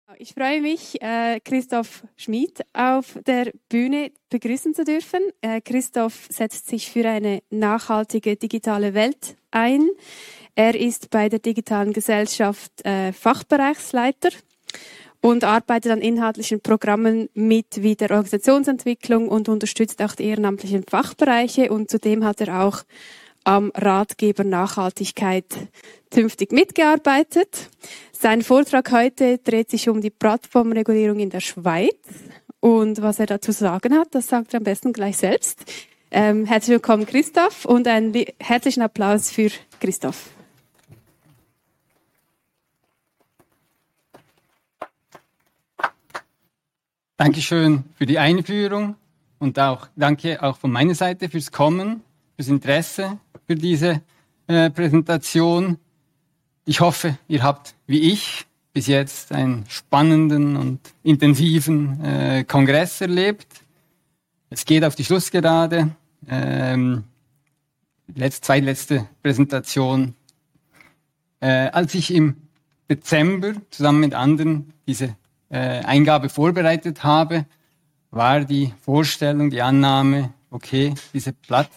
Ich freue mich, Christoph Schmid auf der Bühne begrüßen zu dürfen. Christoph setzt sich für eine nachhaltige digitale Welt ein. Er ist bei der Digitalen Gesellschaft Fachbereichsleiter und arbeitet an inhaltlichen Programmen mit wie der Organisationsentwicklung und unterstützt auch die ehrenamtlichen Fachbereiche. Und zudem hat er auch am Ratgeber Nachhaltigkeit zünftig mitgearbeitet. Sein Vortrag heute dreht sich um die Plattformregulierung in der Schweiz. Und was er dazu zu sagen hat, das sagt er am besten gleich selbst. Herzlich willkommen, Christoph, und einen herzlichen Applaus für Christoph. Dankeschön für die Einführung und danke auch von meiner Seite fürs Kommen, fürs Interesse für diese Präsentation. Ich hoffe, ihr habt, wie ich, bis jetzt einen spannenden und intensiven Kongress erlebt. Es geht auf die Schlussgerade. Zweitletzte Präsentation. Als ich im Dezember zusammen mit anderen diese Eingabe vorbereitet habe, war die Vorstellung, die Annahme, okay, diese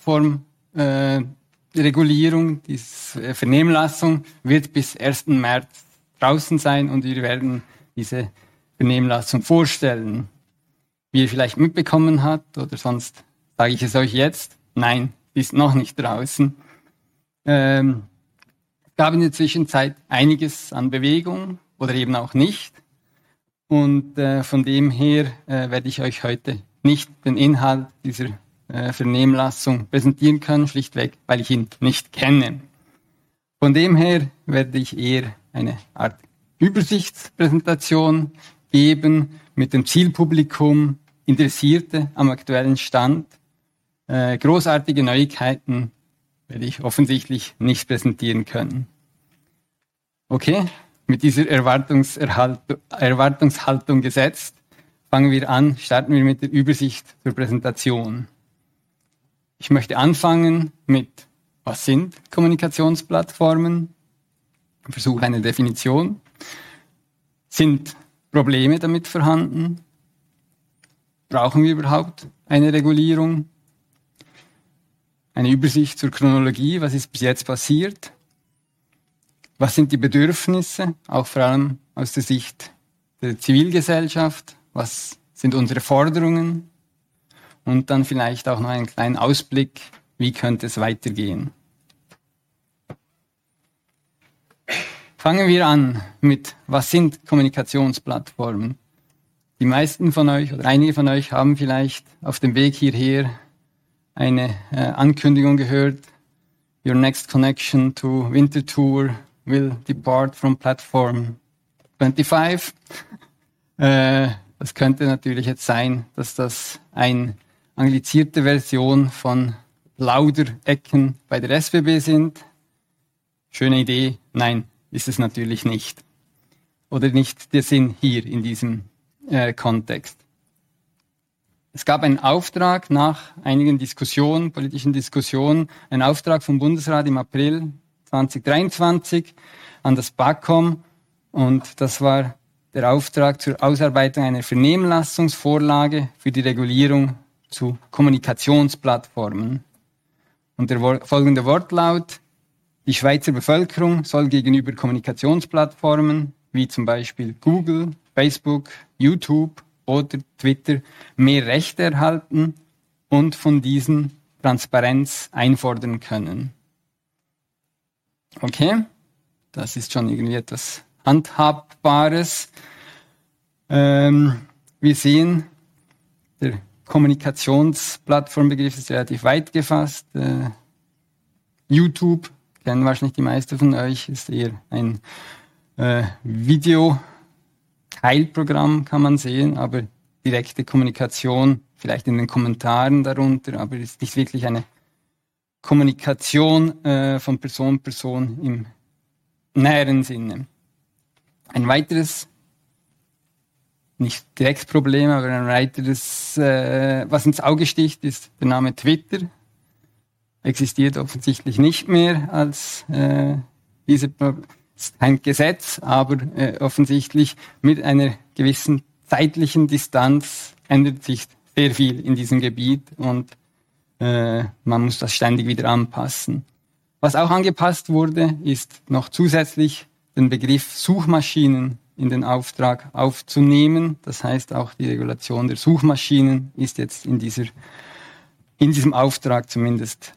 Plattformregulierung, diese Vernehmlassung wird bis 1. März draußen sein und wir werden diese Vernehmlassung vorstellen. Wie ihr vielleicht mitbekommen habt, oder sonst sage ich es euch jetzt, nein, die ist noch nicht draußen. Es gab in der Zwischenzeit einiges an Bewegung oder eben auch nicht. Und von dem her werde ich euch heute nicht den Inhalt dieser Vernehmlassung präsentieren können, schlichtweg, weil ich ihn nicht kenne. Von dem her werde ich eher eine Art Übersichtspräsentation geben mit dem Zielpublikum, Interessierte am aktuellen Stand. Großartige Neuigkeiten werde ich offensichtlich nicht präsentieren können. Okay? Mit dieser Erwartungshaltung gesetzt, fangen wir an, starten wir mit der Übersicht zur Präsentation. Ich möchte anfangen mit, was sind Kommunikationsplattformen? Ich versuche eine Definition. Sind Probleme damit vorhanden? Brauchen wir überhaupt eine Regulierung? Eine Übersicht zur Chronologie, was ist bis jetzt passiert? Was sind die Bedürfnisse, auch vor allem aus der Sicht der Zivilgesellschaft? Was sind unsere Forderungen? Und dann vielleicht auch noch einen kleinen Ausblick, wie könnte es weitergehen? Fangen wir an mit, was sind Kommunikationsplattformen? Die meisten von euch oder einige von euch haben vielleicht auf dem Weg hierher eine Ankündigung gehört. Your next connection to Winterthur will depart from platform 25. Das könnte natürlich jetzt sein, dass das eine anglizierte Version von Plauderecken bei der SBB sind. Schöne Idee. Nein, ist es natürlich nicht. Oder nicht der Sinn hier in diesem Kontext. Es gab einen Auftrag nach einigen Diskussionen, politischen Diskussionen, einen Auftrag vom Bundesrat im April 2023 an das BAKOM, und das war der Auftrag zur Ausarbeitung einer Vernehmlassungsvorlage für die Regulierung zu Kommunikationsplattformen. Und der folgende Wortlaut: Die Schweizer Bevölkerung soll gegenüber Kommunikationsplattformen wie zum Beispiel Google, Facebook, YouTube oder Twitter mehr Rechte erhalten und von diesen Transparenz einfordern können. Okay, das ist schon irgendwie etwas Handhabbares. Wir sehen, der Kommunikationsplattformbegriff ist relativ weit gefasst. YouTube, kennen wahrscheinlich die meisten von euch, ist eher ein Video-Teilprogramm, kann man sehen, aber direkte Kommunikation, vielleicht in den Kommentaren darunter, aber ist nicht wirklich eine Kommunikation von Person zu Person im näheren Sinne. Ein weiteres, nicht direkt Problem, aber ein weiteres, was ins Auge sticht, ist der Name Twitter. Existiert offensichtlich nicht mehr als diese ist kein Gesetz, aber offensichtlich mit einer gewissen zeitlichen Distanz ändert sich sehr viel in diesem Gebiet und man muss das ständig wieder anpassen. Was auch angepasst wurde, ist noch zusätzlich den Begriff Suchmaschinen in den Auftrag aufzunehmen. Das heißt, auch die Regulation der Suchmaschinen ist jetzt in diesem Auftrag zumindest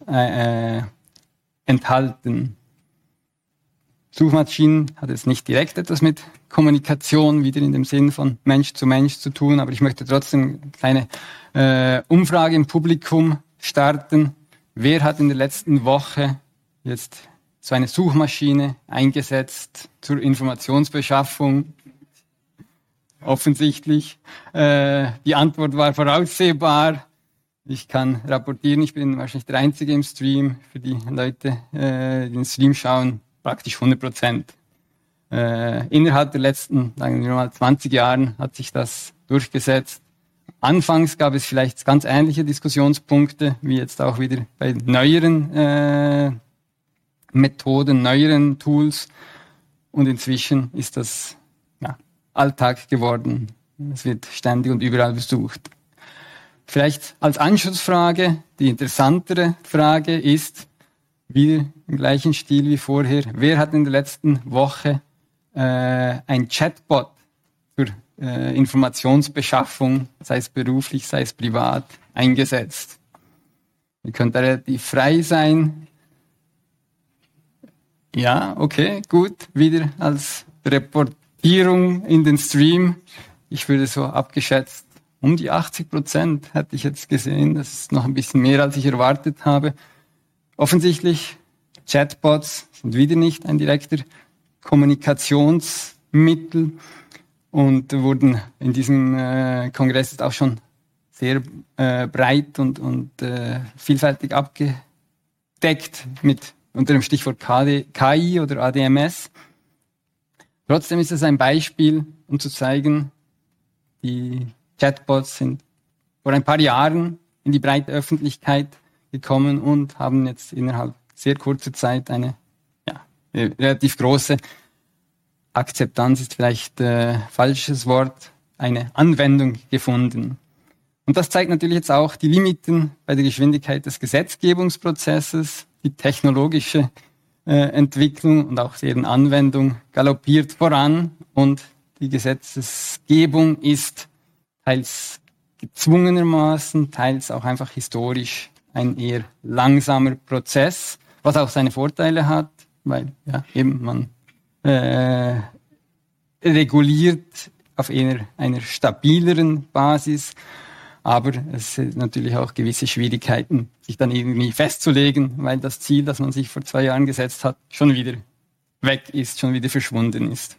enthalten. Suchmaschinen hat jetzt nicht direkt etwas mit Kommunikation wieder in dem Sinn von Mensch zu Mensch zu tun, aber ich möchte trotzdem eine kleine Umfrage im Publikum starten. Wer hat in der letzten Woche jetzt so eine Suchmaschine eingesetzt zur Informationsbeschaffung? Offensichtlich. Die Antwort war voraussehbar. Ich kann rapportieren, ich bin wahrscheinlich der Einzige im Stream. Für die Leute, die den Stream schauen, praktisch 100%. Innerhalb der letzten, sagen wir mal, 20 Jahren hat sich das durchgesetzt. Anfangs gab es vielleicht ganz ähnliche Diskussionspunkte, wie jetzt auch wieder bei neueren Methoden, neueren Tools. Und inzwischen ist das Alltag geworden. Es wird ständig und überall besucht. Vielleicht als Anschlussfrage, die interessantere Frage ist, wieder im gleichen Stil wie vorher, wer hat in der letzten Woche ein Chatbot zur Informationsbeschaffung, sei es beruflich, sei es privat, eingesetzt? Ihr könnt da relativ frei sein. Ja, okay, gut. Wieder als Reportierung in den Stream. Ich würde so abgeschätzt um die 80% hätte ich jetzt gesehen. Das ist noch ein bisschen mehr, als ich erwartet habe. Offensichtlich, Chatbots sind wieder nicht ein direkter Kommunikationsmittel und wurden in diesem Kongress auch schon sehr breit und vielfältig abgedeckt mit unter dem Stichwort KI oder ADMS. Trotzdem ist es ein Beispiel, um zu zeigen, die Chatbots sind vor ein paar Jahren in die breite Öffentlichkeit gekommen und haben jetzt innerhalb sehr kurzer Zeit eine relativ große Akzeptanz, ist vielleicht falsches Wort, eine Anwendung gefunden. Und das zeigt natürlich jetzt auch die Limiten bei der Geschwindigkeit des Gesetzgebungsprozesses, die technologische Entwicklung und auch deren Anwendung galoppiert voran und die Gesetzesgebung ist teils gezwungenermaßen, teils auch einfach historisch ein eher langsamer Prozess, was auch seine Vorteile hat, weil eben man reguliert auf eher einer stabileren Basis, aber es sind natürlich auch gewisse Schwierigkeiten, sich dann irgendwie festzulegen, weil das Ziel, das man sich vor 2 Jahren gesetzt hat, schon wieder weg ist, schon wieder verschwunden ist.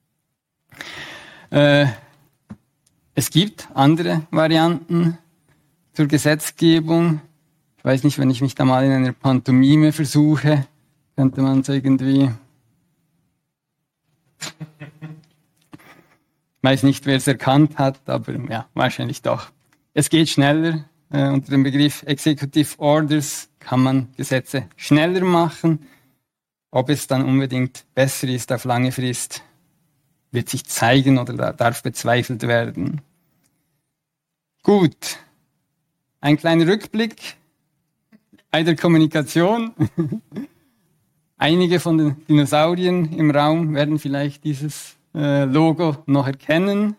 Es gibt andere Varianten zur Gesetzgebung. Ich weiß nicht, wenn ich mich da mal in einer Pantomime versuche, könnte man es irgendwie... Ich weiß nicht, wer es erkannt hat, aber ja, wahrscheinlich doch. Es geht schneller. Unter dem Begriff Executive Orders kann man Gesetze schneller machen. Ob es dann unbedingt besser ist auf lange Frist, wird sich zeigen oder darf bezweifelt werden. Gut, ein kleiner Rückblick bei der Kommunikation. Einige von den Dinosauriern im Raum werden vielleicht dieses Logo noch erkennen.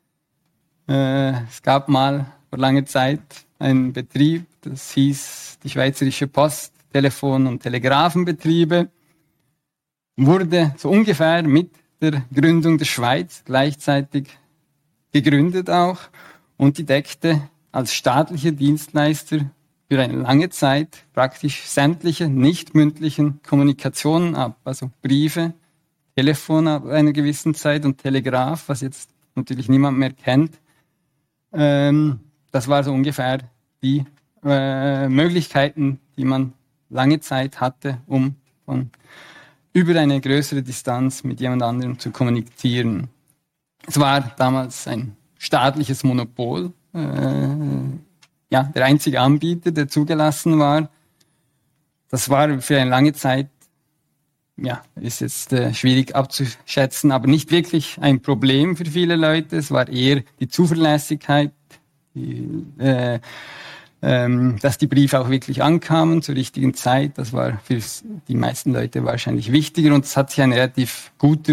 Es gab mal vor langer Zeit einen Betrieb, das hieß die Schweizerische Post, Telefon- und Telegrafenbetriebe. Wurde so ungefähr mit der Gründung der Schweiz gleichzeitig gegründet auch und die deckte als staatlicher Dienstleister für eine lange Zeit praktisch sämtliche nicht mündlichen Kommunikationen ab, also Briefe, Telefon ab einer gewissen Zeit und Telegraph, was jetzt natürlich niemand mehr kennt. Das war so ungefähr die Möglichkeiten, die man lange Zeit hatte, um von über eine größere Distanz mit jemand anderem zu kommunizieren. Es war damals ein staatliches Monopol, der einzige Anbieter, der zugelassen war. Das war für eine lange Zeit ja, ist jetzt schwierig abzuschätzen, aber nicht wirklich ein Problem für viele Leute. Es war eher die Zuverlässigkeit, dass die Briefe auch wirklich ankamen zur richtigen Zeit. Das war für die meisten Leute wahrscheinlich wichtiger und es hat sich eine relativ gute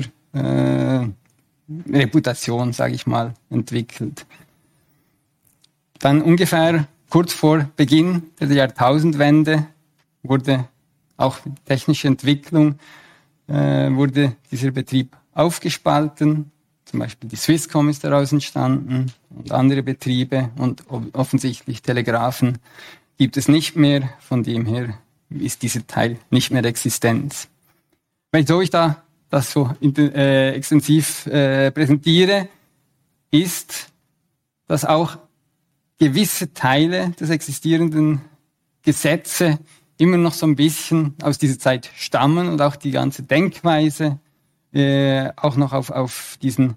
Reputation, sage ich mal, entwickelt. Dann ungefähr kurz vor Beginn der Jahrtausendwende wurde auch technische Entwicklung, wurde dieser Betrieb aufgespalten. Zum Beispiel die Swisscom ist daraus entstanden und andere Betriebe und offensichtlich Telegrafen gibt es nicht mehr. Von dem her ist dieser Teil nicht mehr existent. Wieso ich da das so extensiv präsentiere, ist, dass auch gewisse Teile des existierenden Gesetze immer noch so ein bisschen aus dieser Zeit stammen und auch die ganze Denkweise auch noch auf diesen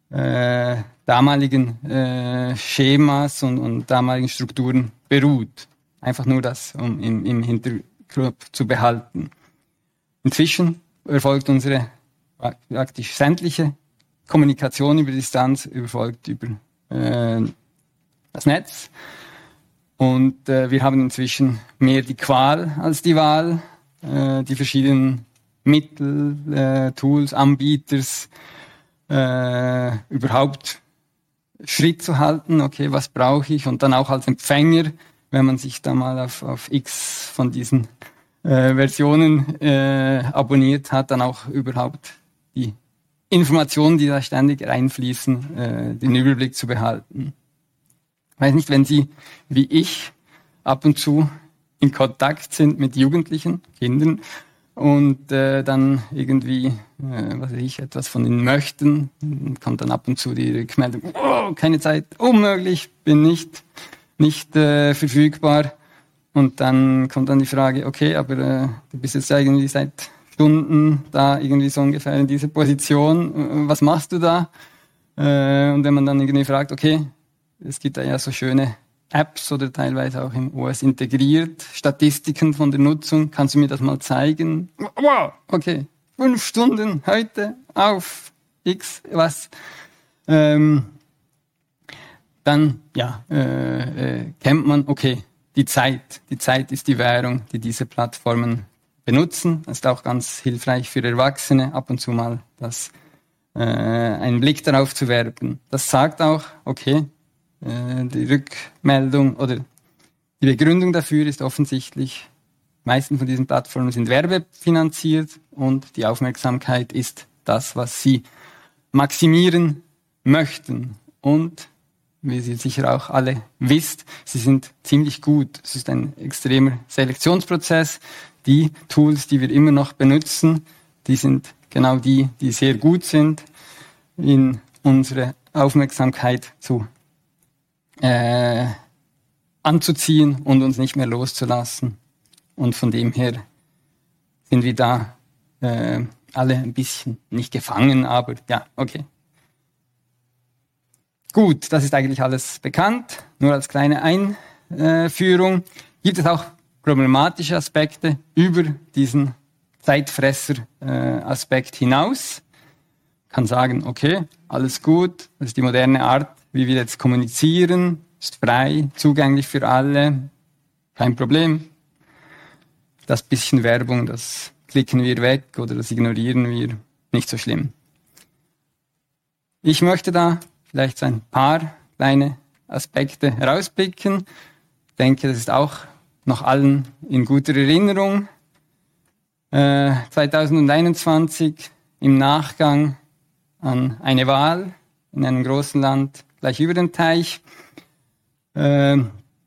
damaligen Schemas und damaligen Strukturen beruht. Einfach nur das, um im Hinterkopf zu behalten. Inzwischen erfolgt unsere praktisch sämtliche Kommunikation über Distanz erfolgt über das Netz. Und wir haben inzwischen mehr die Qual als die Wahl. Die verschiedenen Mittel, Tools, Anbieters, überhaupt Schritt zu halten. Okay, was brauche ich? Und dann auch als Empfänger, wenn man sich da mal auf X von diesen Versionen abonniert hat, dann auch überhaupt die Informationen, die da ständig reinfließen, den Überblick zu behalten. Ich weiß nicht, wenn Sie, wie ich, ab und zu in Kontakt sind mit Jugendlichen, Kindern und dann irgendwie, was weiß ich, etwas von ihnen möchten, kommt dann ab und zu die Rückmeldung, oh, keine Zeit, unmöglich, bin nicht verfügbar. Und dann kommt dann die Frage, okay, aber du bist jetzt irgendwie seit Stunden da irgendwie so ungefähr in dieser Position, was machst du da? Und wenn man dann irgendwie fragt, okay, es gibt da ja so schöne Apps oder teilweise auch im OS integriert, Statistiken von der Nutzung, kannst du mir das mal zeigen? Wow, okay, 5 Stunden heute auf X, was? Dann, ja, kennt man, okay, die Zeit ist die Währung, die diese Plattformen benutzen. Das ist auch ganz hilfreich für Erwachsene, ab und zu mal einen Blick darauf zu werfen. Das sagt auch, okay, die Rückmeldung oder die Begründung dafür ist offensichtlich, die meisten von diesen Plattformen sind werbefinanziert und die Aufmerksamkeit ist das, was sie maximieren möchten. Und wie Sie sicher auch alle wisst, sie sind ziemlich gut. Es ist ein extremer Selektionsprozess. Die Tools, die wir immer noch benutzen, die sind genau die sehr gut sind, in unsere Aufmerksamkeit anzuziehen und uns nicht mehr loszulassen. Und von dem her sind wir da alle ein bisschen nicht gefangen, aber ja, okay. Gut, das ist eigentlich alles bekannt. Nur als kleine Einführung. Gibt es auch problematische Aspekte über diesen Zeitfresser-Aspekt hinaus? Kann sagen, okay, alles gut, das ist die moderne Art, wie wir jetzt kommunizieren, ist frei, zugänglich für alle, kein Problem. Das bisschen Werbung, das klicken wir weg oder das ignorieren wir, nicht so schlimm. Ich möchte da vielleicht so ein paar kleine Aspekte herauspicken. Ich denke, das ist auch noch allen in guter Erinnerung. 2021 im Nachgang an eine Wahl in einem großen Land gleich über dem Teich. Ein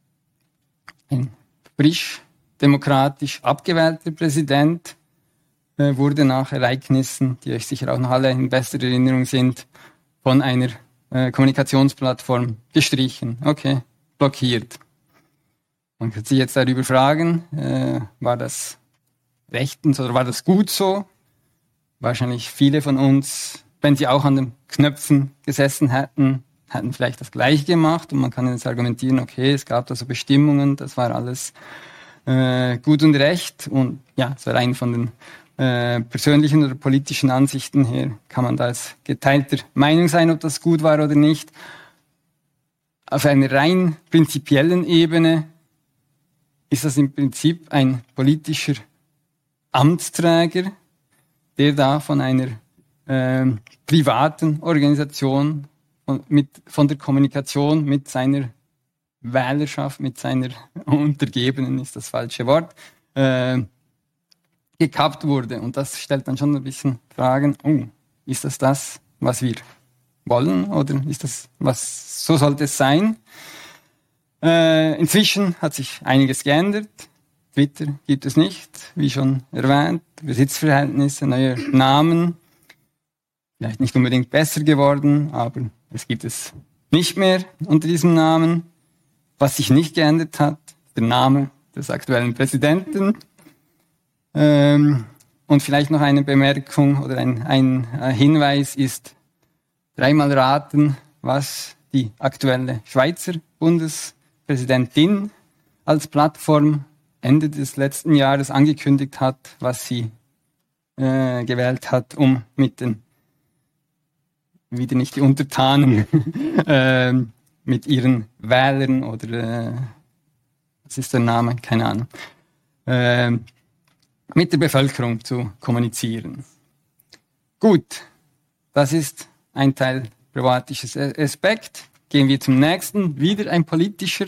frisch demokratisch abgewählter Präsident wurde nach Ereignissen, die euch sicher auch noch alle in bester Erinnerung sind, von einer Kommunikationsplattform gestrichen. Okay, blockiert. Man kann sich jetzt darüber fragen, war das rechtens oder war das gut so? Wahrscheinlich viele von uns, wenn sie auch an den Knöpfen gesessen hätten vielleicht das Gleiche gemacht und man kann jetzt argumentieren, okay, es gab da so Bestimmungen, das war alles gut und recht und ja, es war eine von den persönlichen oder politischen Ansichten her kann man da als geteilter Meinung sein, ob das gut war oder nicht. Auf einer rein prinzipiellen Ebene ist das im Prinzip ein politischer Amtsträger, der da von einer privaten Organisation, von der Kommunikation mit seiner Wählerschaft, mit seiner Untergebenen, ist das falsche Wort, gekappt wurde. Und das stellt dann schon ein bisschen Fragen, ist das, was wir wollen, oder ist das, so sollte es sein? Inzwischen hat sich einiges geändert. Twitter gibt es nicht, wie schon erwähnt. Besitzverhältnisse, neue Namen. Vielleicht nicht unbedingt besser geworden, aber es gibt es nicht mehr unter diesem Namen. Was sich nicht geändert hat, der Name des aktuellen Präsidenten. Und vielleicht noch eine Bemerkung oder ein Hinweis ist, dreimal raten, was die aktuelle Schweizer Bundespräsidentin als Plattform Ende des letzten Jahres angekündigt hat, was sie gewählt hat, um mit den, wieder nicht die Untertanen, mit ihren Wählern oder, was ist der Name? Keine Ahnung. Mit der Bevölkerung zu kommunizieren. Gut, das ist ein Teil privatischer Aspekt. Gehen wir zum nächsten, wieder ein politischer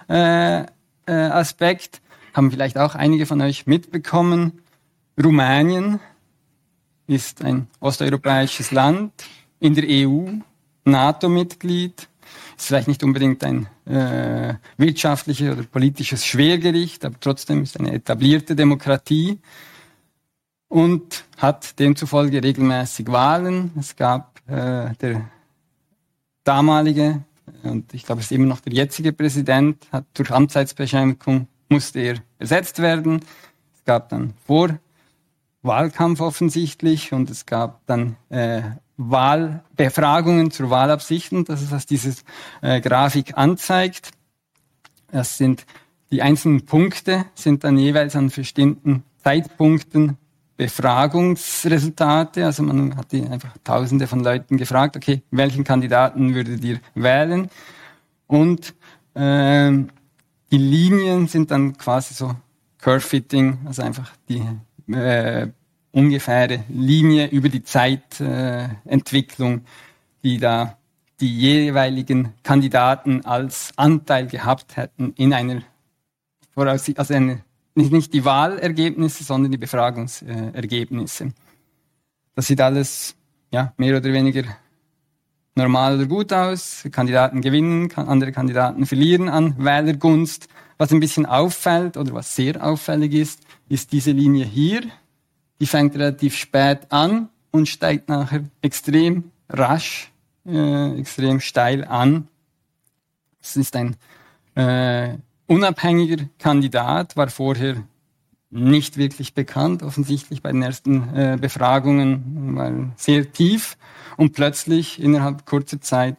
Aspekt. Haben vielleicht auch einige von euch mitbekommen. Rumänien ist ein osteuropäisches Land in der EU, NATO-Mitglied. Ist vielleicht nicht unbedingt ein wirtschaftliches oder politisches Schwergewicht, aber trotzdem ist eine etablierte Demokratie und hat demzufolge regelmäßig Wahlen. Es gab der damalige, und ich glaube, es ist immer noch der jetzige Präsident, hat durch Amtszeitbeschränkung musste er ersetzt werden. Es gab dann Wahlkampf offensichtlich und es gab dann Wahlbefragungen zur Wahlabsichten, das ist, was diese Grafik anzeigt. Das sind die einzelnen Punkte, sind dann jeweils an bestimmten Zeitpunkten Befragungsresultate. Also man hat einfach Tausende von Leuten gefragt, okay, welchen Kandidaten würdet ihr wählen? Und die Linien sind dann quasi so Curve-Fitting, also einfach die ungefähre Linie über die Zeitentwicklung, die da die jeweiligen Kandidaten als Anteil gehabt hätten in einer, also nicht die Wahlergebnisse, sondern die Befragungsergebnisse. Das sieht alles mehr oder weniger normal oder gut aus. Kandidaten gewinnen, andere Kandidaten verlieren an Wählergunst. Was ein bisschen auffällt oder was sehr auffällig ist diese Linie hier. Die fängt relativ spät an und steigt nachher extrem rasch, extrem steil an. Es ist ein unabhängiger Kandidat, war vorher nicht wirklich bekannt, offensichtlich bei den ersten Befragungen, war sehr tief und plötzlich innerhalb kurzer Zeit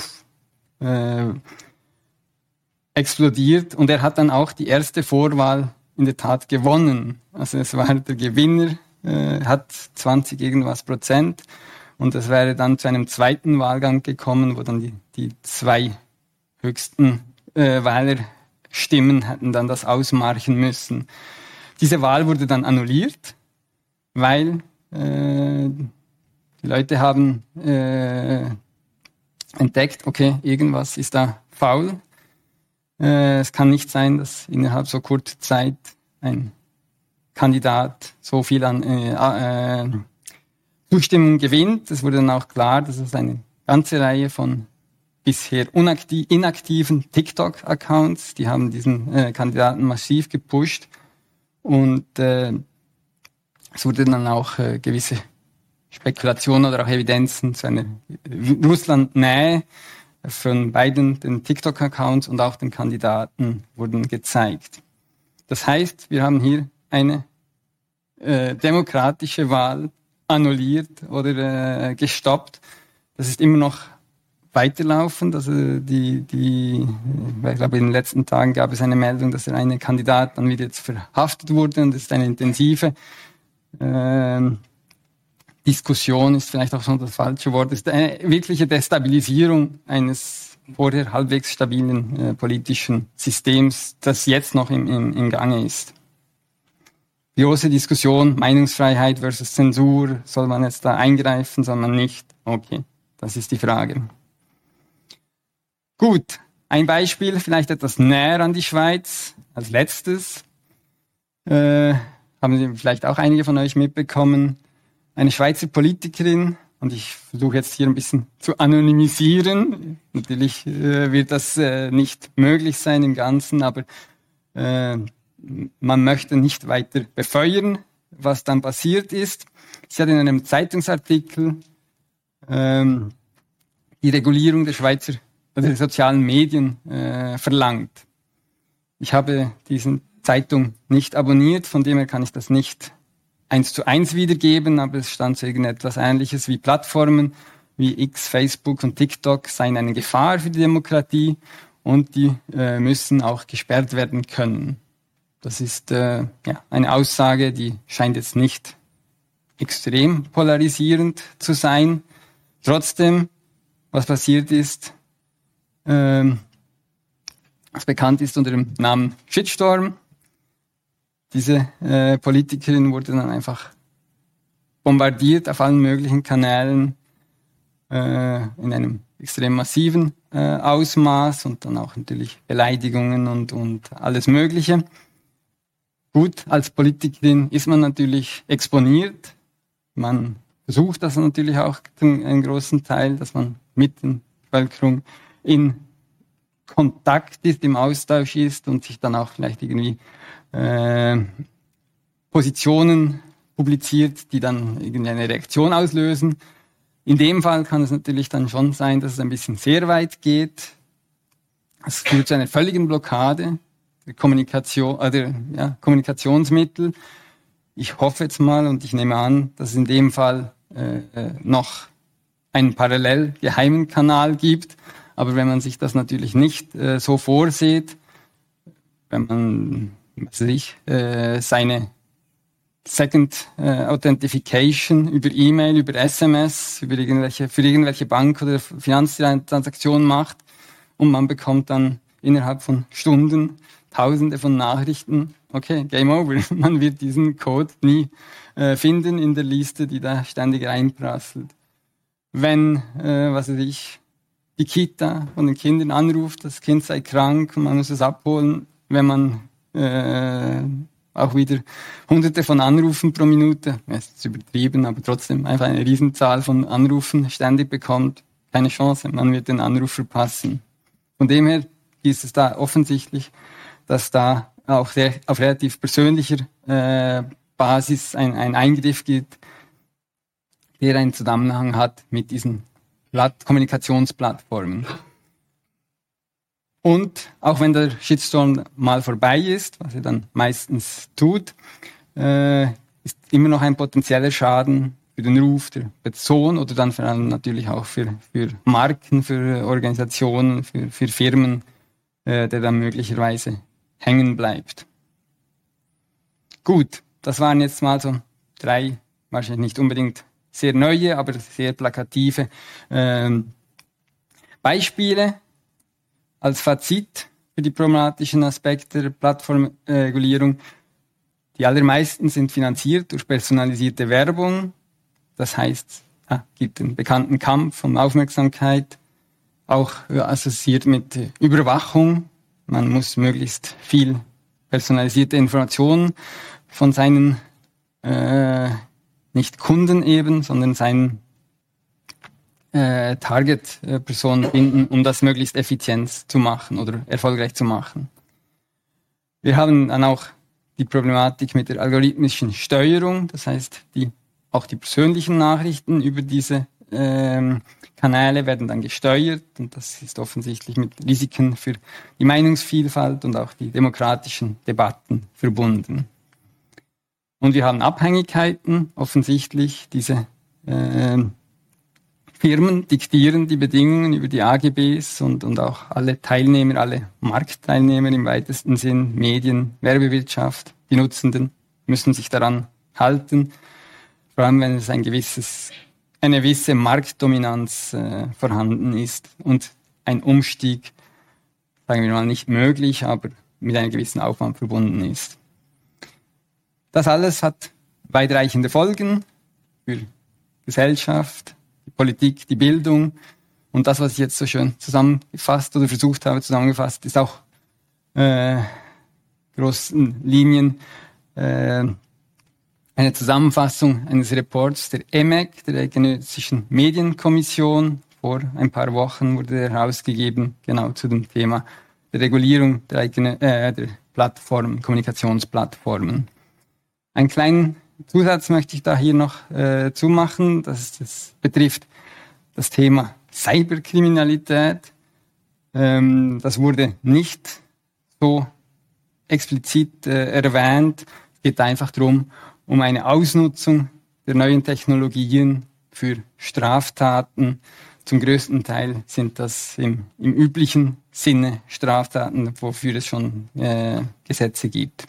explodiert und er hat dann auch die erste Vorwahl in der Tat gewonnen. Also es war der Gewinner, hat 20 irgendwas Prozent und es wäre dann zu einem zweiten Wahlgang gekommen, wo dann die zwei höchsten Wählerstimmen hätten dann das ausmachen müssen. Diese Wahl wurde dann annulliert, weil die Leute haben entdeckt, okay, irgendwas ist da faul. Es kann nicht sein, dass innerhalb so kurzer Zeit ein Kandidat so viel an Zustimmung gewinnt. Es wurde dann auch klar, dass es eine ganze Reihe von bisher inaktiven TikTok-Accounts, die haben diesen Kandidaten massiv gepusht und es wurde dann auch gewisse Spekulationen oder auch Evidenzen zu einer Russland-Nähe von beiden, den TikTok-Accounts und auch den Kandidaten, wurden gezeigt. Das heißt, wir haben hier eine demokratische Wahl annulliert oder gestoppt. Das ist immer noch weiterlaufend. Also ich glaube, in den letzten Tagen gab es eine Meldung, dass eine Kandidat dann wieder jetzt verhaftet wurde und es ist eine intensive Diskussion ist vielleicht auch schon das falsche Wort, ist eine wirkliche Destabilisierung eines vorher halbwegs stabilen politischen Systems, das jetzt noch im Gange ist. Die große Diskussion, Meinungsfreiheit versus Zensur, soll man jetzt da eingreifen, soll man nicht? Okay, das ist die Frage. Gut, ein Beispiel, vielleicht etwas näher an die Schweiz, als letztes, haben Sie vielleicht auch einige von euch mitbekommen, eine Schweizer Politikerin, und ich versuche jetzt hier ein bisschen zu anonymisieren. Natürlich wird das nicht möglich sein im Ganzen, aber man möchte nicht weiter befeuern, was dann passiert ist. Sie hat in einem Zeitungsartikel die Regulierung der Schweizer der sozialen Medien verlangt. Ich habe diese Zeitung nicht abonniert, von dem her kann ich das nicht 1:1 wiedergeben, aber es stand so irgendetwas Ähnliches wie Plattformen wie X, Facebook und TikTok seien eine Gefahr für die Demokratie und die müssen auch gesperrt werden können. Das ist eine Aussage, die scheint jetzt nicht extrem polarisierend zu sein. Trotzdem, was passiert ist, was bekannt ist unter dem Namen Shitstorm. Diese Politikerin wurde dann einfach bombardiert auf allen möglichen Kanälen in einem extrem massiven Ausmaß und dann auch natürlich Beleidigungen und alles Mögliche. Gut, als Politikerin ist man natürlich exponiert. Man versucht das natürlich auch einen großen Teil, dass man mit der Bevölkerung in Kontakt ist, im Austausch ist und sich dann auch vielleicht irgendwie Positionen publiziert, die dann irgendwie eine Reaktion auslösen. In dem Fall kann es natürlich dann schon sein, dass es ein bisschen sehr weit geht. Es führt zu einer völligen Blockade der Kommunikationsmittel. Ich hoffe jetzt mal und ich nehme an, dass es in dem Fall noch einen parallel geheimen Kanal gibt. Aber wenn man sich das natürlich nicht so vorsieht, wenn man seine Second Authentification über E-Mail, über SMS, für irgendwelche Bank- oder Finanztransaktionen macht und man bekommt dann innerhalb von Stunden Tausende von Nachrichten. Okay, Game over. Man wird diesen Code nie finden in der Liste, die da ständig reinprasselt. Wenn, die Kita von den Kindern anruft, das Kind sei krank und man muss es abholen, wenn man auch wieder Hunderte von Anrufen pro Minute, es ist übertrieben, aber trotzdem einfach eine Riesenzahl von Anrufen ständig bekommt, keine Chance, man wird den Anruf verpassen. Von dem her ist es da offensichtlich, dass da auch auf relativ persönlicher Basis ein Eingriff gibt, der einen Zusammenhang hat mit diesen Kommunikationsplattformen. Und auch wenn der Shitstorm mal vorbei ist, was er dann meistens tut, ist immer noch ein potenzieller Schaden für den Ruf der Person oder dann vor allem natürlich auch für Marken, für Organisationen, für Firmen, der dann möglicherweise hängen bleibt. Gut, das waren jetzt mal so 3, wahrscheinlich nicht unbedingt sehr neue, aber sehr plakative Beispiele als Fazit für die problematischen Aspekte der Plattformregulierung. Die allermeisten sind finanziert durch personalisierte Werbung. Das heißt, gibt einen bekannten Kampf um Aufmerksamkeit, auch assoziiert mit Überwachung. Man muss möglichst viel personalisierte Informationen von seinen nicht Kunden eben, sondern seinen Target-Personen finden, um das möglichst effizient zu machen oder erfolgreich zu machen. Wir haben dann auch die Problematik mit der algorithmischen Steuerung, das heißt, auch die persönlichen Nachrichten über diese Kanäle werden dann gesteuert und das ist offensichtlich mit Risiken für die Meinungsvielfalt und auch die demokratischen Debatten verbunden. Und wir haben Abhängigkeiten, offensichtlich diese Firmen diktieren die Bedingungen über die AGBs und auch alle Teilnehmer, alle Marktteilnehmer im weitesten Sinn, Medien, Werbewirtschaft, die Nutzenden müssen sich daran halten, vor allem wenn es eine gewisse Marktdominanz vorhanden ist und ein Umstieg, sagen wir mal, nicht möglich, aber mit einem gewissen Aufwand verbunden ist. Das alles hat weitreichende Folgen für Gesellschaft, die Politik, die Bildung. Und das, was ich jetzt so schön zusammengefasst oder versucht habe zusammengefasst, ist auch großen Linien eine Zusammenfassung eines Reports der EMEC, der Eidgenössischen Medienkommission. Vor ein paar Wochen wurde der herausgegeben, genau zu dem Thema der Regulierung der Plattformen, Kommunikationsplattformen. Einen kleinen Zusatz möchte ich da hier noch zumachen. Das betrifft das Thema Cyberkriminalität. Das wurde nicht so explizit erwähnt. Es geht einfach darum, um eine Ausnutzung der neuen Technologien für Straftaten. Zum größten Teil sind das im üblichen Sinne Straftaten, wofür es schon Gesetze gibt.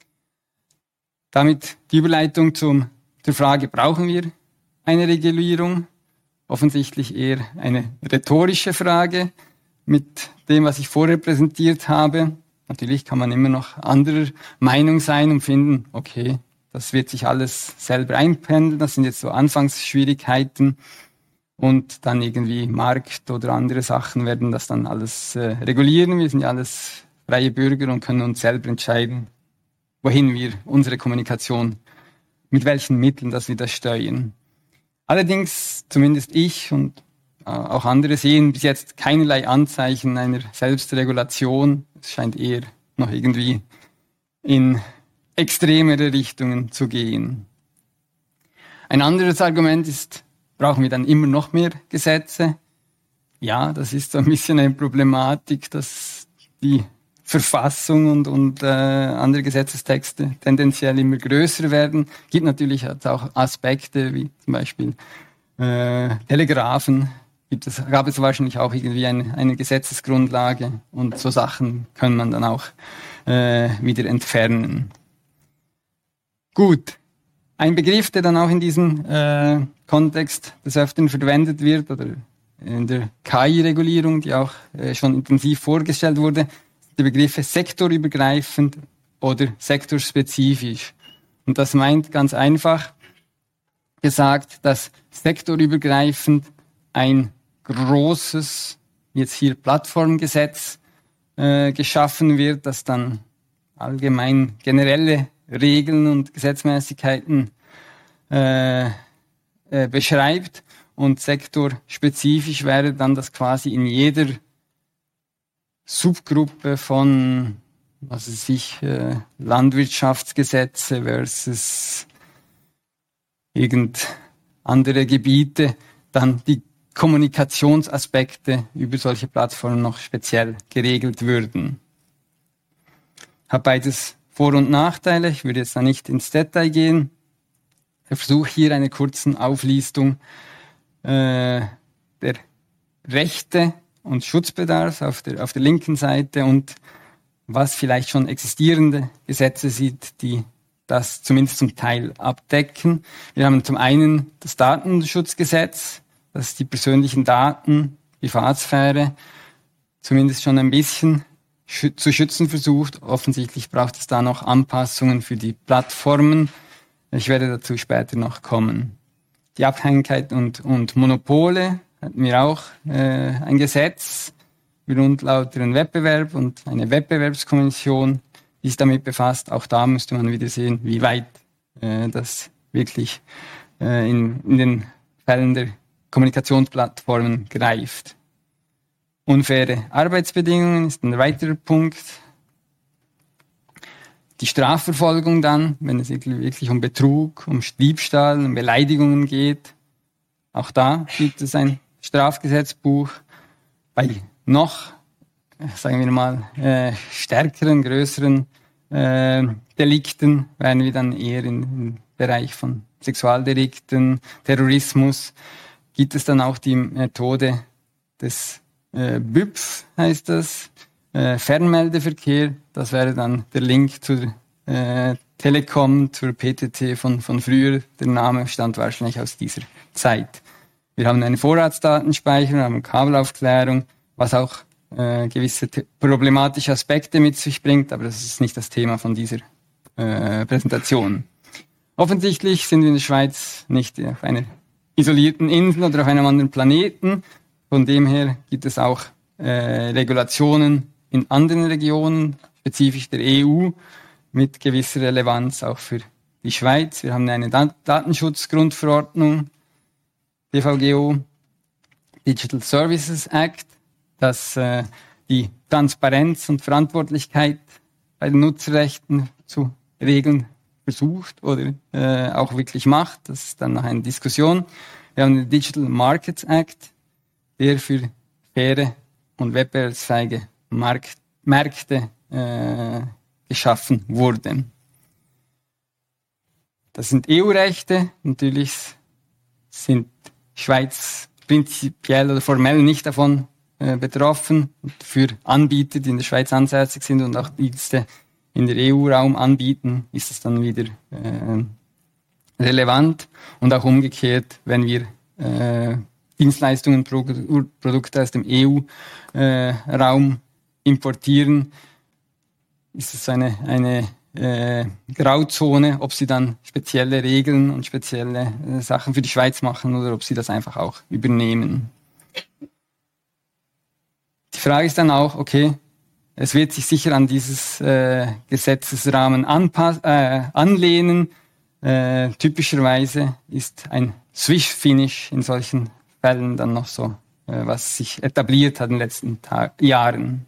Damit die Überleitung zur Frage, brauchen wir eine Regulierung? Offensichtlich eher eine rhetorische Frage mit dem, was ich vorher präsentiert habe. Natürlich kann man immer noch anderer Meinung sein und finden, okay, das wird sich alles selber einpendeln, das sind jetzt so Anfangsschwierigkeiten und dann irgendwie Markt oder andere Sachen werden das dann alles regulieren. Wir sind ja alles freie Bürger und können uns selber entscheiden, wohin wir unsere Kommunikation, mit welchen Mitteln dass wir das steuern. Allerdings, zumindest ich und auch andere sehen bis jetzt keinerlei Anzeichen einer Selbstregulation. Es scheint eher noch irgendwie in extremere Richtungen zu gehen. Ein anderes Argument ist, brauchen wir dann immer noch mehr Gesetze? Ja, das ist so ein bisschen eine Problematik, dass die Verfassung und andere Gesetzestexte tendenziell immer größer werden. Gibt natürlich auch Aspekte wie zum Beispiel Telegrafen. Gab es wahrscheinlich auch irgendwie eine Gesetzesgrundlage und so Sachen kann man dann auch wieder entfernen. Gut, ein Begriff, der dann auch in diesem Kontext des Öfteren verwendet wird oder in der KI-Regulierung, die auch schon intensiv vorgestellt wurde, die Begriffe sektorübergreifend oder sektorspezifisch. Und das meint ganz einfach gesagt, dass sektorübergreifend ein großes, jetzt hier Plattformgesetz geschaffen wird, das dann allgemein generelle Regeln und Gesetzmäßigkeiten beschreibt. Und sektorspezifisch wäre dann, dass quasi in jeder Subgruppe von, Landwirtschaftsgesetze versus andere Gebiete, dann die Kommunikationsaspekte über solche Plattformen noch speziell geregelt würden. Hat beides Vor- und Nachteile. Ich würde jetzt da nicht ins Detail gehen. Ich versuche hier eine kurze Auflistung der Rechte und Schutzbedarf auf der linken Seite und was vielleicht schon existierende Gesetze sind, die das zumindest zum Teil abdecken. Wir haben zum einen das Datenschutzgesetz, das die persönlichen Daten, Privatsphäre zumindest schon ein bisschen zu schützen versucht. Offensichtlich braucht es da noch Anpassungen für die Plattformen. Ich werde dazu später noch kommen. Die Abhängigkeit und Monopole hatten wir auch ein Gesetz für unlauteren Wettbewerb und eine Wettbewerbskommission, die sich damit befasst. Auch da müsste man wieder sehen, wie weit das wirklich in den Fällen der Kommunikationsplattformen greift. Unfaire Arbeitsbedingungen ist ein weiterer Punkt. Die Strafverfolgung dann, wenn es wirklich um Betrug, um Diebstahl, um Beleidigungen geht. Auch da gibt es ein Strafgesetzbuch. Bei noch, sagen wir mal, stärkeren, größeren Delikten wären wir dann eher im Bereich von Sexualdelikten, Terrorismus. Gibt es dann auch die Methode des BÜPF, heißt das, Fernmeldeverkehr. Das wäre dann der Link zur Telekom zur PTT von früher. Der Name stammt wahrscheinlich aus dieser Zeit. Wir haben einen Vorratsdatenspeicher, wir haben Kabelaufklärung, was auch gewisse problematische Aspekte mit sich bringt, aber das ist nicht das Thema von dieser Präsentation. Offensichtlich sind wir in der Schweiz nicht auf einer isolierten Insel oder auf einem anderen Planeten. Von dem her gibt es auch Regulationen in anderen Regionen, spezifisch der EU, mit gewisser Relevanz auch für die Schweiz. Wir haben eine Datenschutzgrundverordnung, DVGO, Digital Services Act, das die Transparenz und Verantwortlichkeit bei den Nutzerrechten zu regeln versucht oder auch wirklich macht. Das ist dann noch eine Diskussion. Wir haben den Digital Markets Act, der für faire und wettbewerbsfähige Märkte geschaffen wurde. Das sind EU-Rechte. Natürlich sind Schweiz prinzipiell oder formell nicht davon betroffen. Und für Anbieter, die in der Schweiz ansässig sind und auch Dienste in der EU-Raum anbieten, ist es dann wieder relevant. Und auch umgekehrt, wenn wir Dienstleistungen, Produkte aus dem EU-Raum importieren, ist es eine Grauzone, ob sie dann spezielle Regeln und spezielle Sachen für die Schweiz machen oder ob sie das einfach auch übernehmen. Die Frage ist dann auch, okay, es wird sich sicher an dieses Gesetzesrahmen anlehnen. Typischerweise ist ein Swish-Finish in solchen Fällen dann noch so, was sich etabliert hat in den letzten Jahren.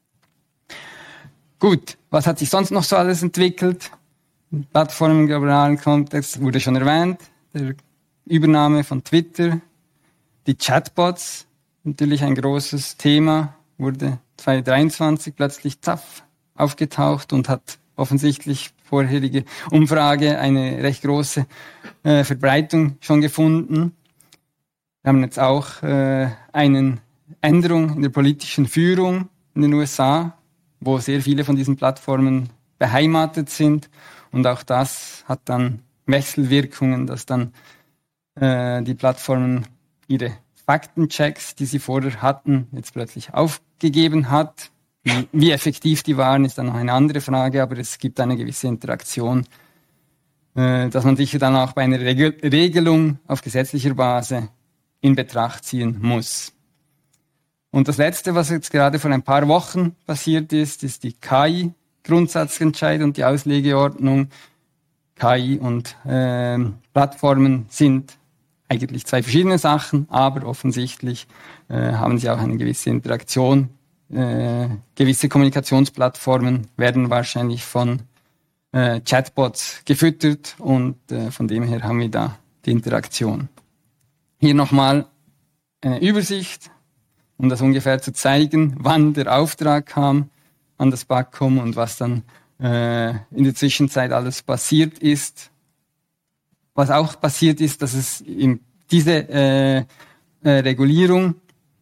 Gut, was hat sich sonst noch so alles entwickelt? Plattformen im globalen Kontext wurde schon erwähnt. Der Übernahme von Twitter. Die Chatbots, natürlich ein großes Thema, wurde 2023 plötzlich aufgetaucht und hat offensichtlich vorherige Umfrage eine recht große Verbreitung schon gefunden. Wir haben jetzt auch eine Änderung in der politischen Führung in den USA, wo sehr viele von diesen Plattformen beheimatet sind. Und auch das hat dann Wechselwirkungen, dass dann die Plattformen ihre Faktenchecks, die sie vorher hatten, jetzt plötzlich aufgegeben hat. Wie effektiv die waren, ist dann noch eine andere Frage, aber es gibt eine gewisse Interaktion, dass man sicher dann auch bei einer Regelung auf gesetzlicher Basis in Betracht ziehen muss. Und das Letzte, was jetzt gerade vor ein paar Wochen passiert ist die KI-Grundsatzentscheid und die Auslegeordnung. KI und Plattformen sind eigentlich zwei verschiedene Sachen, aber offensichtlich haben sie auch eine gewisse Interaktion. Gewisse Kommunikationsplattformen werden wahrscheinlich von Chatbots gefüttert und von dem her haben wir da die Interaktion. Hier nochmal eine Übersicht, um das ungefähr zu zeigen, wann der Auftrag kam an das BAKOM und was dann in der Zwischenzeit alles passiert ist. Was auch passiert ist, dass es diese Regulierung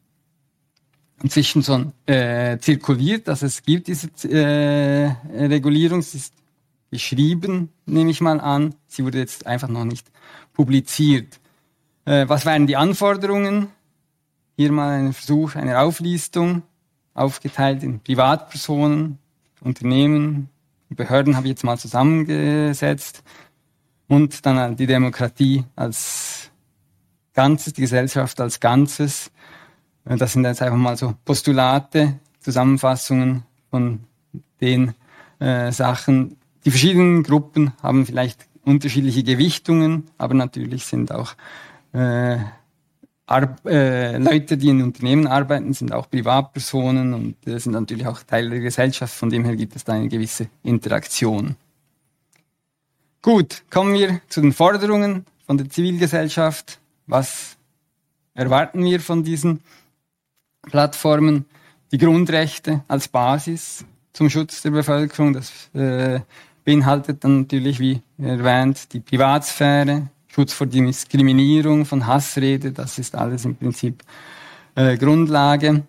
inzwischen schon zirkuliert, dass es gibt diese Regulierung. Sie ist geschrieben, nehme ich mal an. Sie wurde jetzt einfach noch nicht publiziert. Was wären die Anforderungen? Hier mal ein Versuch einer Auflistung, aufgeteilt in Privatpersonen, Unternehmen, Behörden habe ich jetzt mal zusammengesetzt und dann die Demokratie als Ganzes, die Gesellschaft als Ganzes. Das sind jetzt einfach mal so Postulate, Zusammenfassungen von den Sachen. Die verschiedenen Gruppen haben vielleicht unterschiedliche Gewichtungen, aber natürlich sind auch Leute, die in Unternehmen arbeiten, sind auch Privatpersonen und sind natürlich auch Teil der Gesellschaft. Von dem her gibt es da eine gewisse Interaktion. Gut, kommen wir zu den Forderungen von der Zivilgesellschaft. Was erwarten wir von diesen Plattformen? Die Grundrechte als Basis zum Schutz der Bevölkerung. Das beinhaltet dann natürlich, wie erwähnt, die Privatsphäre, Schutz vor Diskriminierung, von Hassrede, das ist alles im Prinzip Grundlage.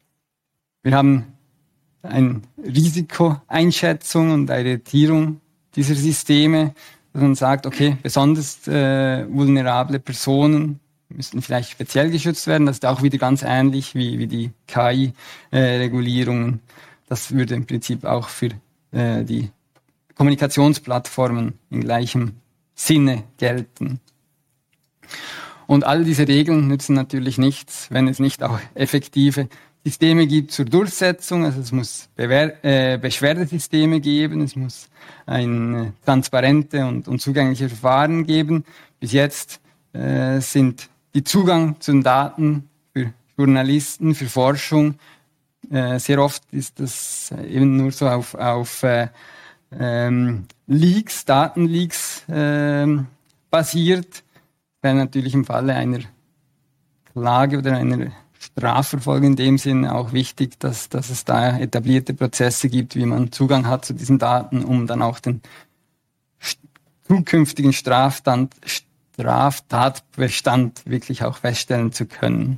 Wir haben eine Risikoeinschätzung und eine Reduzierung dieser Systeme, dass man sagt, okay, besonders vulnerable Personen müssten vielleicht speziell geschützt werden. Das ist auch wieder ganz ähnlich wie die KI-Regulierungen. Das würde im Prinzip auch für die Kommunikationsplattformen in gleichem Sinne gelten. Und all diese Regeln nützen natürlich nichts, wenn es nicht auch effektive Systeme gibt zur Durchsetzung. Also es muss Beschwerdesysteme geben, es muss ein transparente und zugängliche Verfahren geben. Bis jetzt sind die Zugang zu den Daten für Journalisten, für Forschung, sehr oft ist das eben nur so auf Leaks, Datenleaks basiert. Wäre natürlich im Falle einer Klage oder einer Strafverfolgung in dem Sinne auch wichtig, dass es da etablierte Prozesse gibt, wie man Zugang hat zu diesen Daten, um dann auch den zukünftigen Straftatbestand wirklich auch feststellen zu können.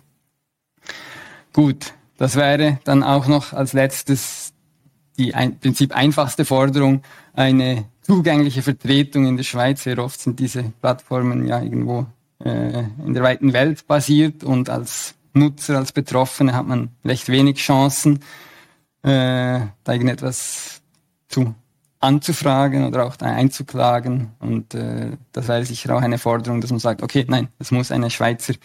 Gut, das wäre dann auch noch als letztes die im Prinzip einfachste Forderung, eine zugängliche Vertretung in der Schweiz. Sehr oft sind diese Plattformen ja irgendwo in der weiten Welt basiert und als Nutzer, als Betroffene hat man recht wenig Chancen, da irgendetwas anzufragen oder auch da einzuklagen. Und das wäre sicher auch eine Forderung, dass man sagt, okay, nein, es muss eine Schweizer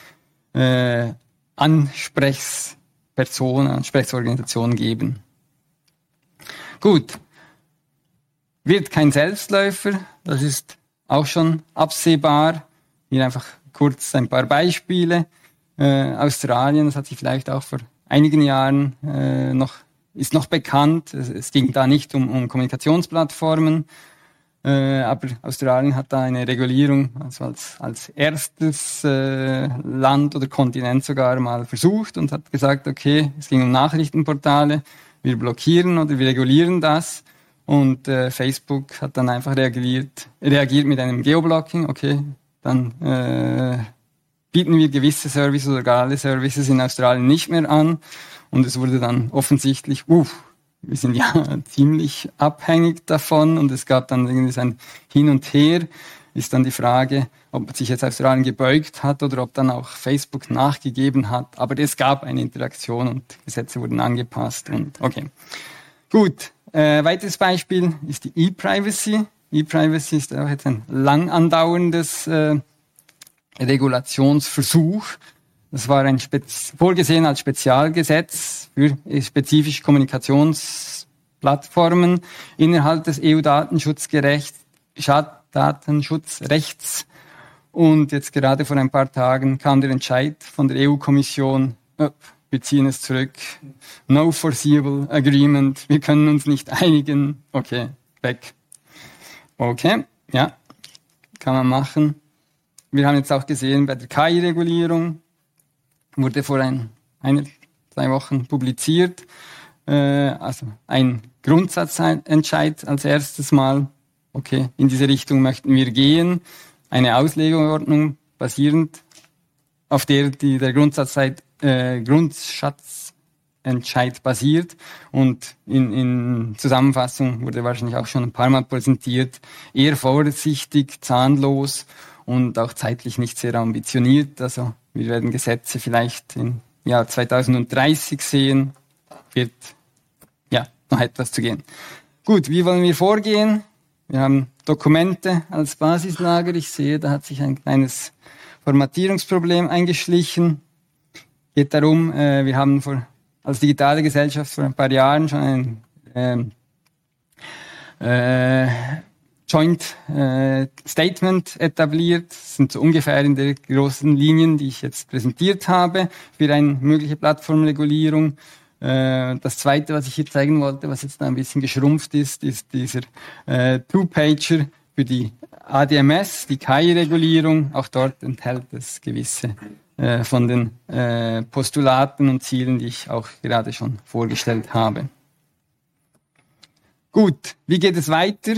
Ansprechorganisation geben. Gut. Wird kein Selbstläufer, das ist auch schon absehbar. Hier einfach kurz ein paar Beispiele. Australien, das hat sich vielleicht auch vor einigen Jahren ist noch bekannt. Es ging da nicht um Kommunikationsplattformen, aber Australien hat da eine Regulierung also als erstes Land oder Kontinent sogar mal versucht und hat gesagt, okay, es ging um Nachrichtenportale, wir blockieren oder wir regulieren das. Und Facebook hat dann einfach reagiert mit einem Geoblocking. Okay, dann bieten wir gewisse Services oder gar alle Services in Australien nicht mehr an. Und es wurde dann offensichtlich, wir sind ja ziemlich abhängig davon. Und es gab dann irgendwie so ein Hin und Her. Ist dann die Frage, ob sich jetzt Australien gebeugt hat oder ob dann auch Facebook nachgegeben hat. Aber es gab eine Interaktion und Gesetze wurden angepasst. Und okay, gut. Weiteres Beispiel ist die E-Privacy. E-Privacy ist auch jetzt ein lang andauerndes Regulationsversuch. Das war vorgesehen als Spezialgesetz für spezifische Kommunikationsplattformen innerhalb des EU-Datenschutzrechts. Und jetzt gerade vor ein paar Tagen kam der Entscheid von der EU-Kommission, wir ziehen es zurück. No foreseeable agreement. Wir können uns nicht einigen. Okay, weg. Okay, ja, kann man machen. Wir haben jetzt auch gesehen, bei der KI-Regulierung wurde vor 2 Wochen publiziert. Also ein Grundsatzentscheid als erstes Mal. Okay, in diese Richtung möchten wir gehen. Eine Auslegungsordnung basierend auf der Grundsatzentscheid basiert und in Zusammenfassung wurde wahrscheinlich auch schon ein paar Mal präsentiert, eher vorsichtig, zahnlos und auch zeitlich nicht sehr ambitioniert. Also wir werden Gesetze vielleicht im Jahr 2030 sehen, wird ja noch etwas zu gehen. Gut, wie wollen wir vorgehen? Wir haben Dokumente als Basislager. Ich sehe, da hat sich ein kleines Formatierungsproblem eingeschlichen. Geht darum, wir haben als digitale Gesellschaft vor ein paar Jahren schon ein Joint Statement etabliert. Das sind so ungefähr in der großen Linien, die ich jetzt präsentiert habe, für eine mögliche Plattformregulierung. Das Zweite, was ich hier zeigen wollte, was jetzt da ein bisschen geschrumpft ist dieser Two-Pager für die ADMS, die KI-Regulierung. Auch dort enthält es gewisse von den Postulaten und Zielen, die ich auch gerade schon vorgestellt habe. Gut, wie geht es weiter?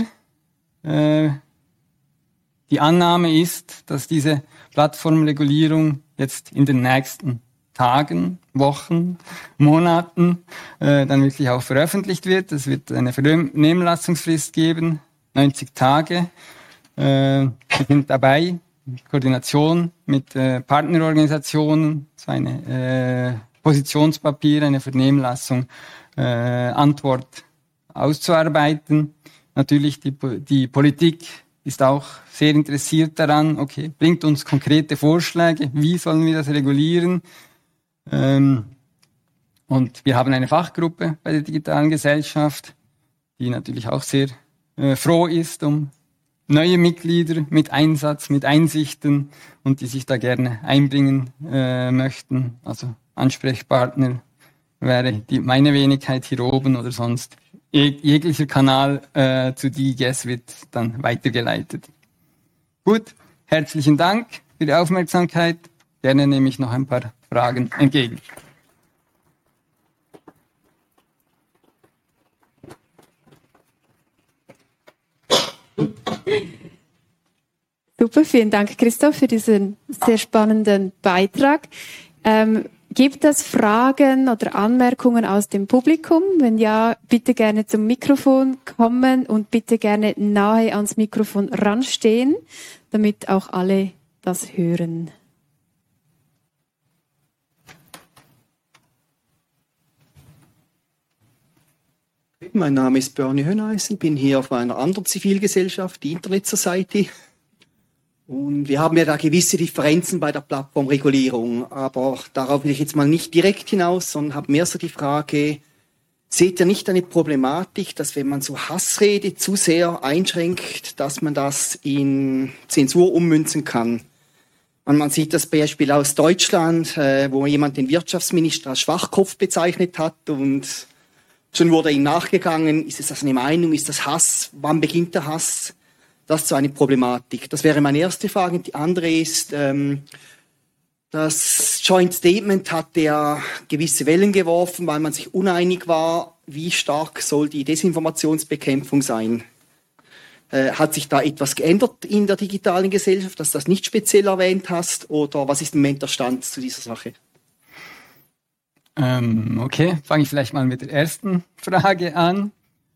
Die Annahme ist, dass diese Plattformregulierung jetzt in den nächsten Tagen, Wochen, Monaten dann wirklich auch veröffentlicht wird. Es wird eine Vernehmlassungsfrist geben. 90 Tage. Wir sind dabei, Koordination mit Partnerorganisationen, so eine Positionspapier, eine Vernehmlassung, Antwort auszuarbeiten. Natürlich die Politik ist auch sehr interessiert daran, okay, bringt uns konkrete Vorschläge, wie sollen wir das regulieren? Und wir haben eine Fachgruppe bei der digitalen Gesellschaft, die natürlich auch sehr froh ist um neue Mitglieder mit Einsatz, mit Einsichten und die sich da gerne einbringen möchten. Also Ansprechpartner wäre meine Wenigkeit hier oben oder sonst. Jeglicher Kanal zu DIGS wird dann weitergeleitet. Gut, herzlichen Dank für die Aufmerksamkeit. Gerne nehme ich noch ein paar Fragen entgegen. Super, vielen Dank, Christoph, für diesen sehr spannenden Beitrag. Gibt es Fragen oder Anmerkungen aus dem Publikum? Wenn ja, bitte gerne zum Mikrofon kommen und bitte gerne nahe ans Mikrofon ranstehen, damit auch alle das hören. Mein Name ist Bernie Höneisen, bin hier auf einer anderen Zivilgesellschaft, die Internet Society. Und wir haben ja da gewisse Differenzen bei der Plattformregulierung, aber darauf will ich jetzt mal nicht direkt hinaus, sondern habe mehr so die Frage, seht ihr nicht eine Problematik, dass wenn man so Hassrede zu sehr einschränkt, dass man das in Zensur ummünzen kann? Und man sieht das Beispiel aus Deutschland, wo jemand den Wirtschaftsminister als Schwachkopf bezeichnet hat und schon wurde ihm nachgegangen, ist es das eine Meinung, ist das Hass, wann beginnt der Hass? Das ist so eine Problematik. Das wäre meine erste Frage. Die andere ist, das Joint Statement hat ja gewisse Wellen geworfen, weil man sich uneinig war, wie stark soll die Desinformationsbekämpfung sein. Hat sich da etwas geändert in der digitalen Gesellschaft, dass du das nicht speziell erwähnt hast? Oder was ist im Moment der Stand zu dieser Sache? Okay, fange ich vielleicht mal mit der ersten Frage an.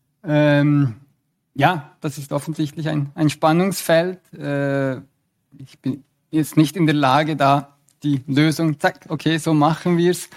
Ja, das ist offensichtlich ein Spannungsfeld. Ich bin jetzt nicht in der Lage, da die Lösung, zack, okay, so machen wir's.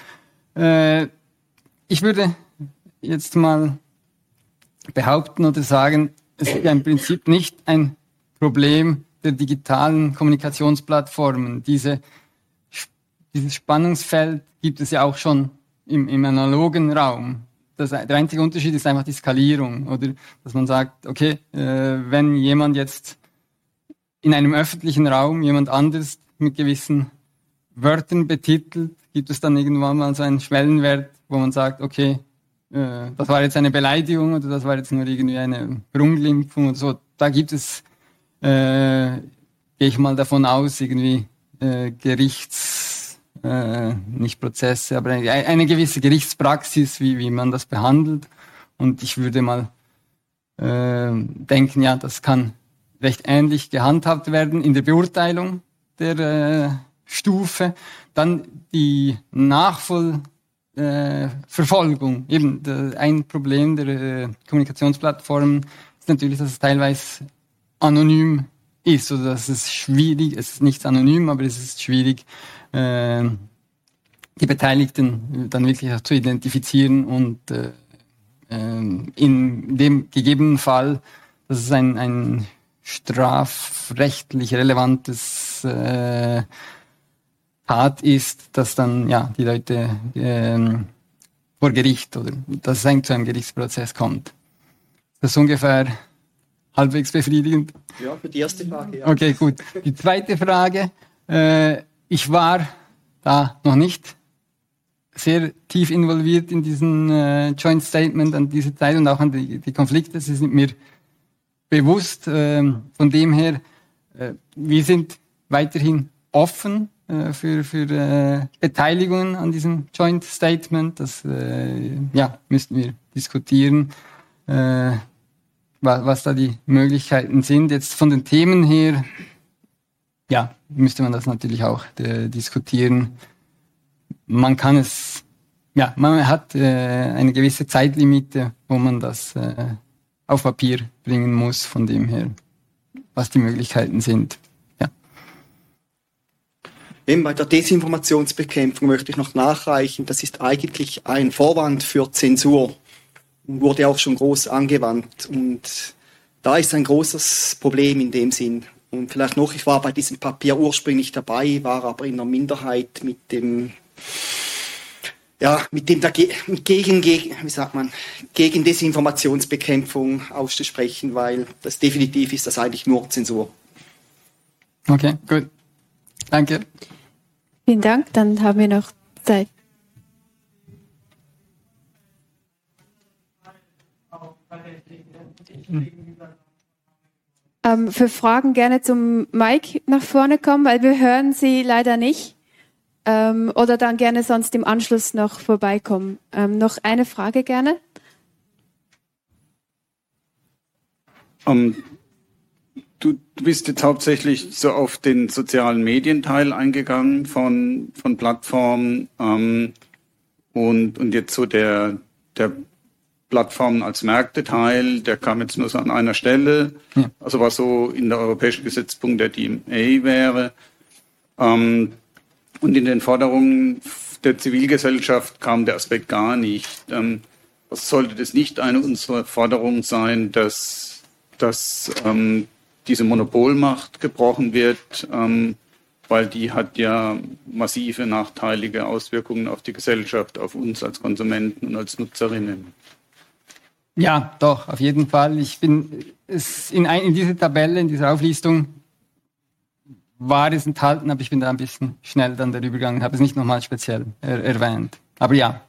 Ich würde jetzt mal behaupten oder sagen, es ist ja im Prinzip nicht ein Problem der digitalen Kommunikationsplattformen. Dieses Spannungsfeld gibt es ja auch schon im analogen Raum. Der einzige Unterschied ist einfach die Skalierung, oder dass man sagt, okay, wenn jemand jetzt in einem öffentlichen Raum jemand anders mit gewissen Wörtern betitelt, gibt es dann irgendwann mal so einen Schwellenwert, wo man sagt, okay, das war jetzt eine Beleidigung oder das war jetzt nur irgendwie eine Verunglimpfung oder so. Da gibt es, gehe ich mal davon aus, irgendwie nicht Prozesse, aber eine gewisse Gerichtspraxis, wie man das behandelt. Und ich würde mal denken, ja, das kann recht ähnlich gehandhabt werden in der Beurteilung der Stufe. Dann die Nachverfolgung. Eben ein Problem der Kommunikationsplattformen ist natürlich, dass es teilweise anonym ist, oder dass es schwierig, es ist nicht anonym, aber es ist schwierig, die Beteiligten dann wirklich auch zu identifizieren und in dem gegebenen Fall, dass es ein strafrechtlich relevantes Tat ist, dass dann ja die Leute vor Gericht oder dass es zu einem Gerichtsprozess kommt. Das ist ungefähr halbwegs befriedigend. Ja, für die erste Frage. Ja. Okay, gut. Die zweite Frage. Ich war da noch nicht sehr tief involviert in diesen Joint Statement an diese Zeit und auch an die Konflikte. Sie sind mir bewusst. Von dem her, wir sind weiterhin offen für Beteiligungen an diesem Joint Statement. Das müssten wir diskutieren, was da die Möglichkeiten sind. Jetzt von den Themen her, ja, müsste man das natürlich auch diskutieren. Man kann es, ja, man hat eine gewisse Zeitlimite, wo man das auf Papier bringen muss, von dem her, was die Möglichkeiten sind. Ja. Eben bei der Desinformationsbekämpfung möchte ich noch nachreichen, das ist eigentlich ein Vorwand für Zensur und wurde auch schon groß angewandt. Und da ist ein großes Problem in dem Sinn. Und vielleicht noch, ich war bei diesem Papier ursprünglich dabei, war aber in der Minderheit gegen Desinformationsbekämpfung auszusprechen, weil das definitiv ist das eigentlich nur Zensur. Okay, gut. Danke. Vielen Dank. Dann haben wir noch Zeit. Für Fragen gerne zum Mike nach vorne kommen, weil wir hören Sie leider nicht. Oder dann gerne sonst im Anschluss noch vorbeikommen. Noch eine Frage gerne. Du bist jetzt hauptsächlich so auf den sozialen Medienteil eingegangen von Plattformen und jetzt so der Plattformen als Märkteteil, der kam jetzt nur so an einer Stelle, also was so in der europäischen Gesetzgebung der DMA wäre. Und in den Forderungen der Zivilgesellschaft kam der Aspekt gar nicht. Sollte das nicht eine unserer Forderungen sein, dass diese Monopolmacht gebrochen wird, weil die hat ja massive nachteilige Auswirkungen auf die Gesellschaft, auf uns als Konsumenten und als Nutzerinnen? Ja, doch, auf jeden Fall. Ich bin in dieser Tabelle, in dieser Auflistung war es enthalten, aber ich bin da ein bisschen schnell dann darüber gegangen, habe es nicht nochmal speziell erwähnt. Aber ja.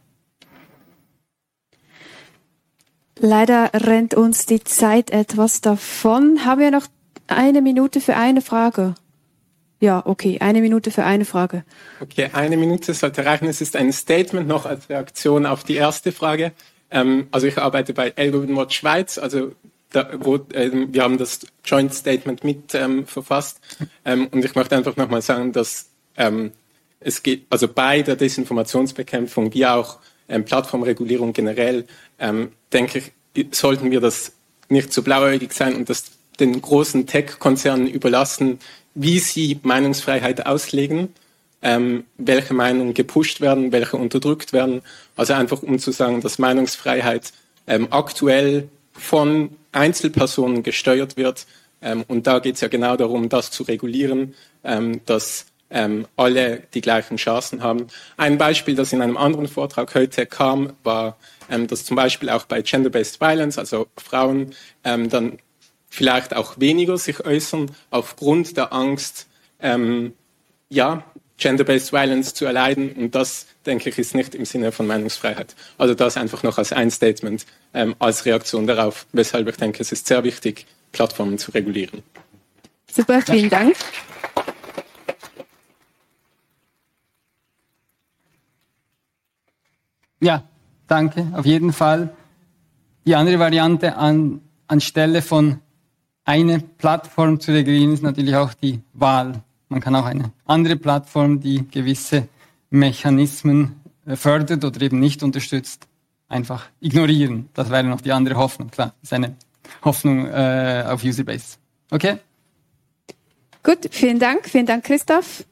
Leider rennt uns die Zeit etwas davon. Haben wir noch 1 Minute für eine Frage? Ja, okay, 1 Minute für eine Frage. Okay, 1 Minute sollte reichen. Es ist ein Statement noch als Reaktion auf die erste Frage. Also ich arbeite bei Elwood Watch Schweiz, also wir haben das Joint Statement mit verfasst. Und ich möchte einfach nochmal sagen, dass es geht, also bei der Desinformationsbekämpfung wie auch Plattformregulierung generell, denke ich, sollten wir das nicht so blauäugig sein und das den großen Tech-Konzernen überlassen, wie sie Meinungsfreiheit auslegen, welche Meinungen gepusht werden, welche unterdrückt werden. Also einfach um zu sagen, dass Meinungsfreiheit aktuell von Einzelpersonen gesteuert wird. Und da geht es ja genau darum, das zu regulieren, dass alle die gleichen Chancen haben. Ein Beispiel, das in einem anderen Vortrag heute kam, war, dass zum Beispiel auch bei Gender-Based Violence, also Frauen, dann vielleicht auch weniger sich äußern aufgrund der Angst, Gender-Based Violence zu erleiden. Und das, denke ich, ist nicht im Sinne von Meinungsfreiheit. Also das einfach noch als ein Statement, als Reaktion darauf, weshalb ich denke, es ist sehr wichtig, Plattformen zu regulieren. Super, vielen Dank. Ja, danke, auf jeden Fall. Die andere Variante anstelle von eine Plattform zu regulieren ist natürlich auch die Wahl. Man kann auch eine andere Plattform, die gewisse Mechanismen fördert oder eben nicht unterstützt, einfach ignorieren. Das wäre noch die andere Hoffnung. Klar, das ist eine Hoffnung auf User-Base. Okay? Gut, vielen Dank. Vielen Dank, Christoph.